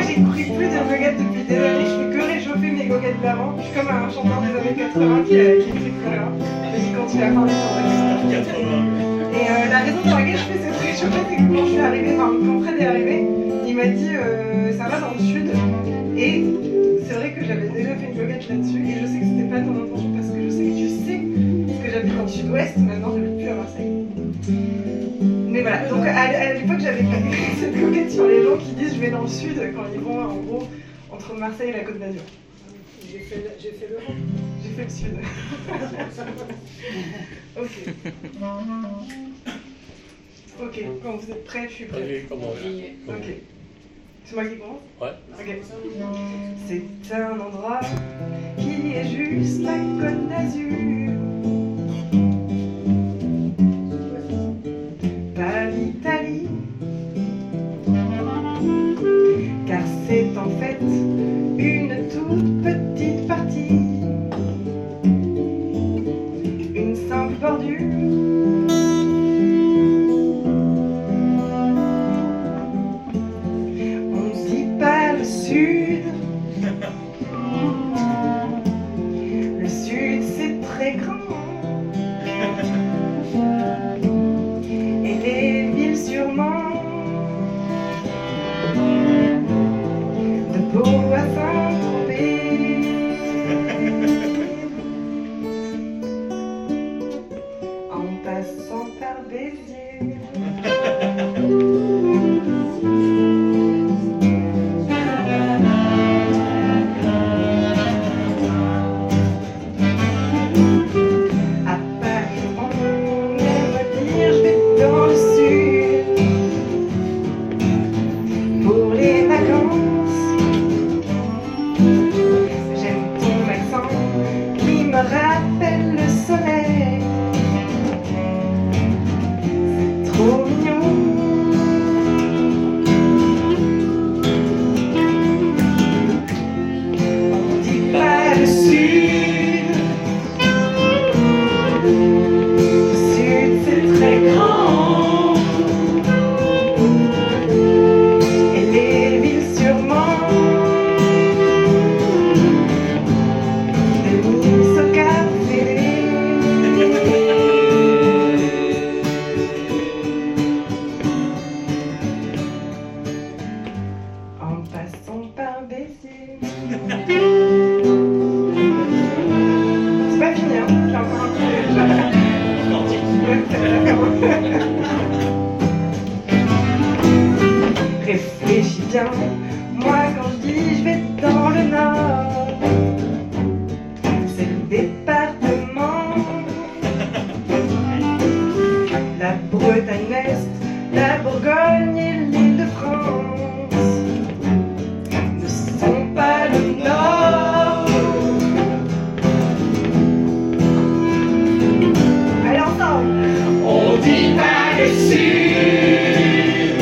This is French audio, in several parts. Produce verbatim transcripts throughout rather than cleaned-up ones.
j'ai pris plus de goguettes depuis des années, je fais que réchauffer mes goguettes d'avant. Je suis comme un chanteur des années quatre-vingts qui, euh, qui écrit plus rien, mais qui continue à faire des chansons. Et euh, la raison pour laquelle je fais cette réchauffée, c'est que quand je suis arrivée, enfin quand Fred est arrivé, il m'a dit euh, ça va dans le sud. Et c'est vrai que j'avais déjà fait une goguette là-dessus, et je sais que c'était pas ton intention parce que je sais que tu sais que j'habite dans le sud-ouest, maintenant j'habite plus à Marseille. Mais voilà, donc à, à l'époque j'avais fait cette goguette sur les gens qui disent je vais dans le sud quand ils vont en gros entre Marseille et la Côte d'Azur. J'ai fait, j'ai fait l'Europe. J'ai fait le sud. Ok. Ok, quand vous êtes prêts, je suis prête. Allez, commence. Ok. C'est moi qui commence? Ouais. Ok. C'est un endroit qui est juste la Côte d'Azur. Pas l'Italie. Car c'est en fait une toute petite partie. Une simple bordure. Sud. Le sud c'est très grand. Et les villes sûrement de Pau à Saint-Tropez. En passant par Béziers. Rappelle le soleil, c'est trop mignon. On dit pas le sud, le sud c'est très grand, et les villes sûrement. C'est pas fini, hein. J'ai encore un peu. Réfléchis bien, moi quand je dis je vais dans le nord, c'est le département, la Bretagne-Est, la Bourgogne et l'Île-de-France ne sont pas le nord. Allez ensemble. On dit pas le sud.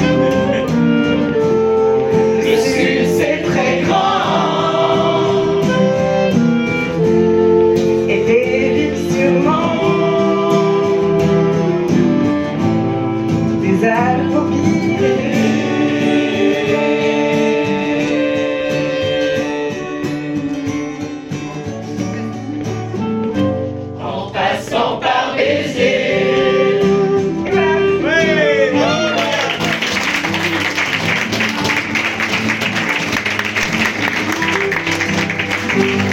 Le sud c'est très grand. Et les villes sûrement des Alpes aux Pyrénées. En passant par Béziers. Et voilà.